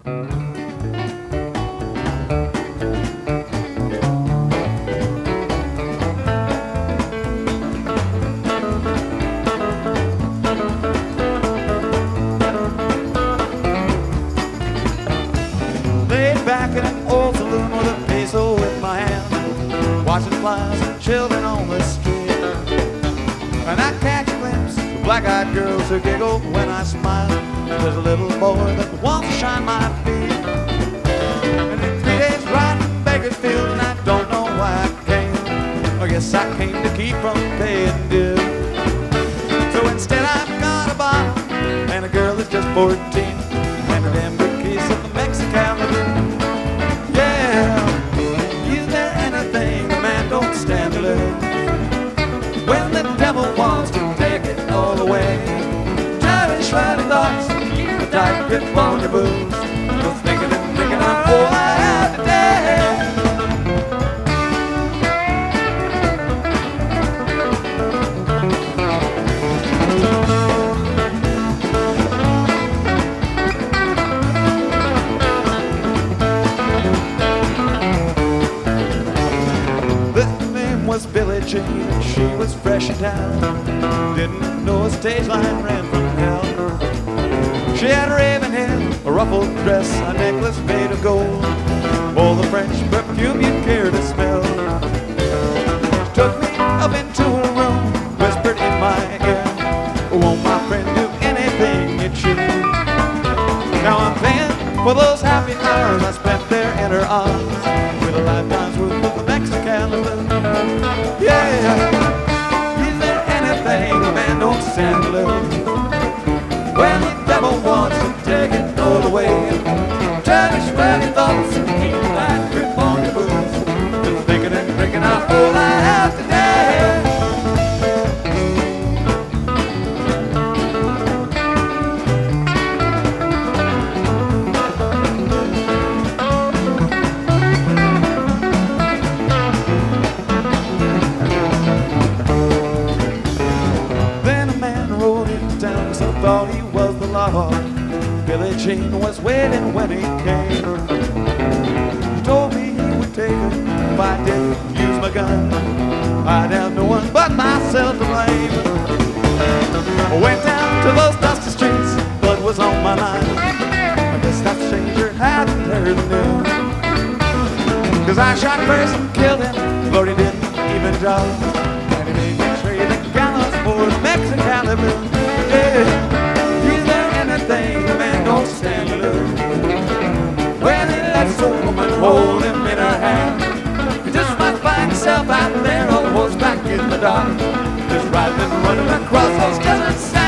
Laid back in an old saloon with a peso in my hand, watching flies and children on the street. And I catch a glimpse of black-eyed girls who giggle when I smile. There's a little boy that wants to shine my feet. And in 3 days riding Bakersfield, and I don't know why I came. I guess I came to keep from paying due. So instead I've got a bottle and a girl that's just 14, and an ember piece of the Mexican lagoon. Yeah, is there anything a man don't stand to lose? When the devil wants to take it all away, cherish running thoughts, keep a tight grip on your boots. Just thinking and thinking I'm all I have today. Was Billie Jean, and she was fresh in town. Didn't know a stage line ran from hell. She had raven hair, a ruffled dress, a necklace made of gold, all the French perfume you'd care to smell. She took me up into her room, whispered in my ear, won't my friend do anything you choose? Now I'm paying for those happy hours I spent there in her arms, with a lifetime's worth of the Mexican lagoon. Yeah, is there anything a man don't stand to lose? When the devil wants to take it all away, cherish running thoughts and keep a tight grip on your boots. Just thinking and drinking out all I have today. Thought he was the law. Billie Jean was waiting when he came. He told me he would take her if I didn't use my gun. I'd have no one but myself to blame. I went down to those dusty streets, blood was on my mind. I guess that stranger hadn't heard the news. 'Cause I shot first and killed him, but he didn't even draw. And he made me trade the gallows for the Mexican lagoon. Yeah. Anything a man don't stand to lose. When he lets a woman hold him in her hand, he just might find himself out there on horseback in the dark, just riding and running across those deserts.